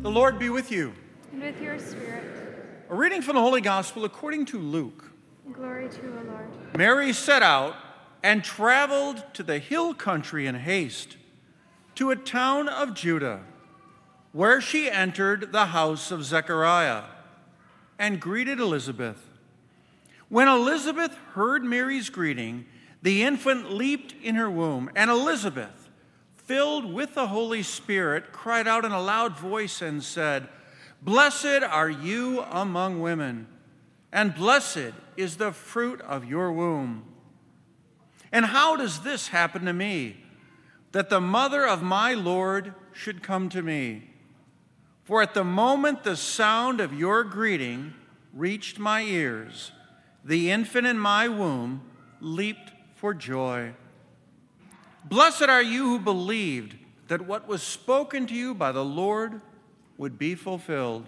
The Lord be with you. And with your spirit. A reading from the Holy Gospel according to Luke. Glory to you, O Lord. Mary set out and traveled to the hill country in haste, to a town of Judah, where she entered the house of Zechariah and greeted Elizabeth. When Elizabeth heard Mary's greeting, the infant leaped in her womb, and Elizabeth, filled with the Holy Spirit, cried out in a loud voice and said, "Blessed are you among women, and blessed is the fruit of your womb. And how does this happen to me, that the mother of my Lord should come to me? For at the moment the sound of your greeting reached my ears, the infant in my womb leaped for joy. Blessed are you who believed that what was spoken to you by the Lord would be fulfilled."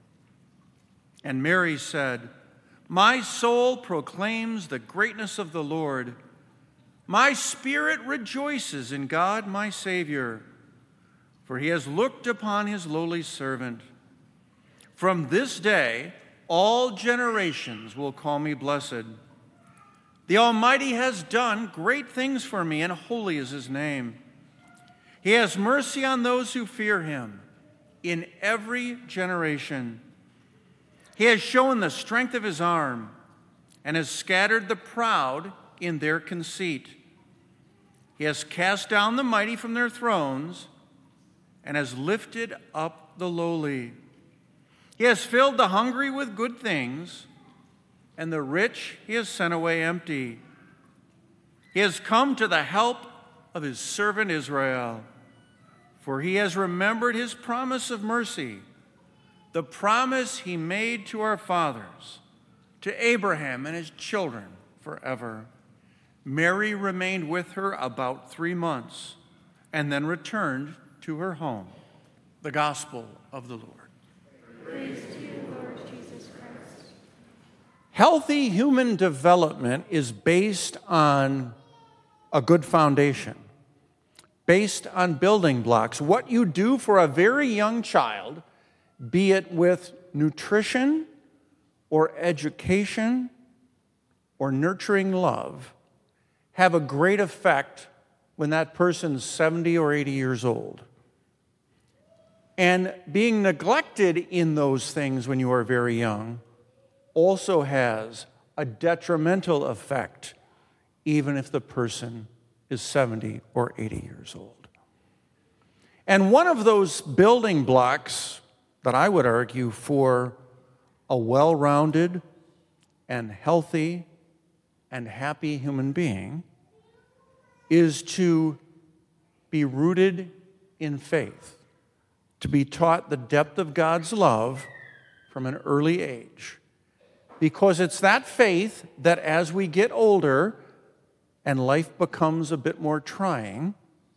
And Mary said, "My soul proclaims the greatness of the Lord. My spirit rejoices in God my Savior, for he has looked upon his lowly servant. From this day, all generations will call me blessed. The Almighty has done great things for me, and holy is his name. He has mercy on those who fear him in every generation. He has shown the strength of his arm and has scattered the proud in their conceit. He has cast down the mighty from their thrones and has lifted up the lowly. He has filled the hungry with good things, and the rich he has sent away empty. He has come to the help of his servant Israel, for he has remembered his promise of mercy, the promise he made to our fathers, to Abraham and his children forever." Mary remained with her about 3 months and then returned to her home. The Gospel of the Lord. Praise to you, Lord Jesus Christ. Healthy human development is based on a good foundation, based on building blocks. What you do for a very young child, be it with nutrition or education or nurturing love, have a great effect when that person's 70 or 80 years old. And being neglected in those things when you are very young also has a detrimental effect, even if the person is 70 or 80 years old. And one of those building blocks that I would argue for a well-rounded and healthy and happy human being is to be rooted in faith, to be taught the depth of God's love from an early age. Because it's that faith that as we get older and life becomes a bit more trying,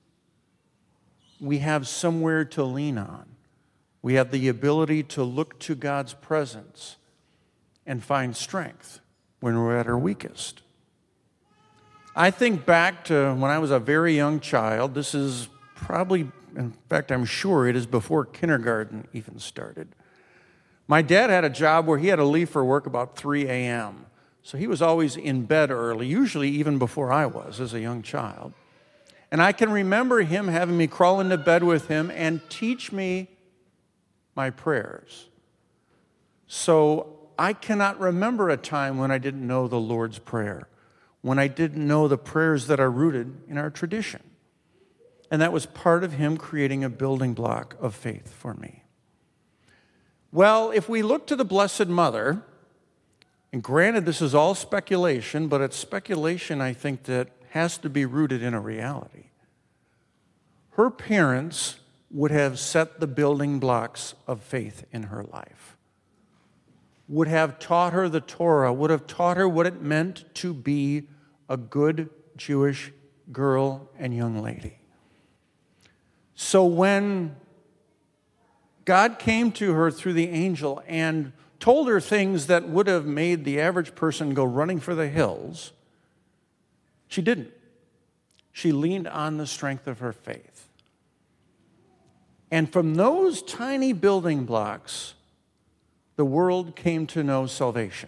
we have somewhere to lean on. We have the ability to look to God's presence and find strength when we're at our weakest. I think back to when I was a very young child. This is probably, in fact, I'm sure it is before kindergarten even started. My dad had a job where he had to leave for work about 3 a.m. So he was always in bed early, usually even before I was as a young child. And I can remember him having me crawl into bed with him and teach me my prayers. So I cannot remember a time when I didn't know the Lord's Prayer, when I didn't know the prayers that are rooted in our tradition. And that was part of him creating a building block of faith for me. Well, if we look to the Blessed Mother, and granted this is all speculation, but it's speculation I think that has to be rooted in a reality. Her parents would have set the building blocks of faith in her life, would have taught her the Torah, would have taught her what it meant to be a good Jewish girl and young lady. So when God came to her through the angel and told her things that would have made the average person go running for the hills, she didn't. She leaned on the strength of her faith. And from those tiny building blocks, the world came to know salvation.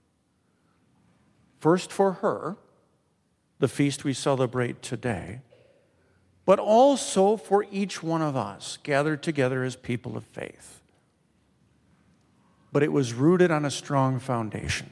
First for her, the feast we celebrate today, but also for each one of us gathered together as people of faith. But it was rooted on a strong foundation.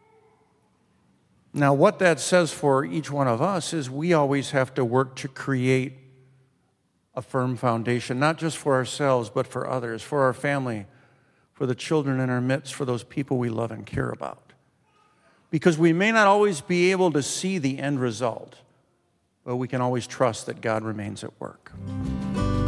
Now, what that says for each one of us is we always have to work to create a firm foundation, not just for ourselves, but for others, for our family, for the children in our midst, for those people we love and care about. Because we may not always be able to see the end result, but we can always trust that God remains at work.